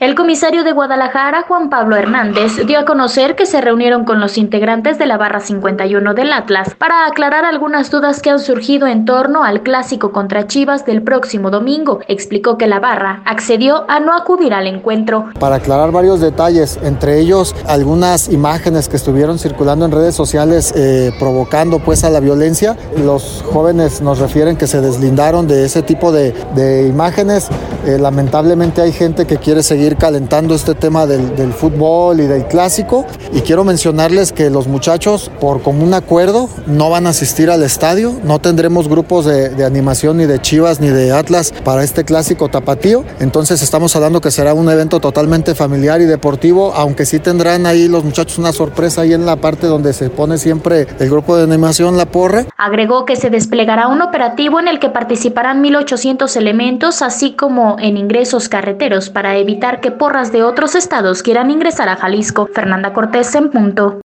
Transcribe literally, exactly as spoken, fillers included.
El comisario de Guadalajara, Juan Pablo Hernández, dio a conocer que se reunieron con los integrantes de la barra cincuenta y uno del Atlas para aclarar algunas dudas que han surgido en torno al clásico contra Chivas del próximo domingo. Explicó que la barra accedió a no acudir al encuentro. Para aclarar varios detalles, entre ellos algunas imágenes que estuvieron circulando en redes sociales eh, provocando pues a la violencia. Los jóvenes nos refieren que se deslindaron de ese tipo de, de imágenes. Eh, lamentablemente hay gente que quiere seguir calentando este tema del, del fútbol y del clásico, y quiero mencionarles que los muchachos por común acuerdo no van a asistir al estadio, no tendremos grupos de, de animación ni de Chivas ni de Atlas para este clásico tapatío, entonces estamos hablando que será un evento totalmente familiar y deportivo, aunque sí tendrán ahí los muchachos una sorpresa ahí en la parte donde se pone siempre el grupo de animación La Porra. Agregó que se desplegará un operativo en el que participarán mil ochocientos elementos, así como en ingresos carreteros para evitar que porras de otros estados quieran ingresar a Jalisco. Fernanda Cortés en punto.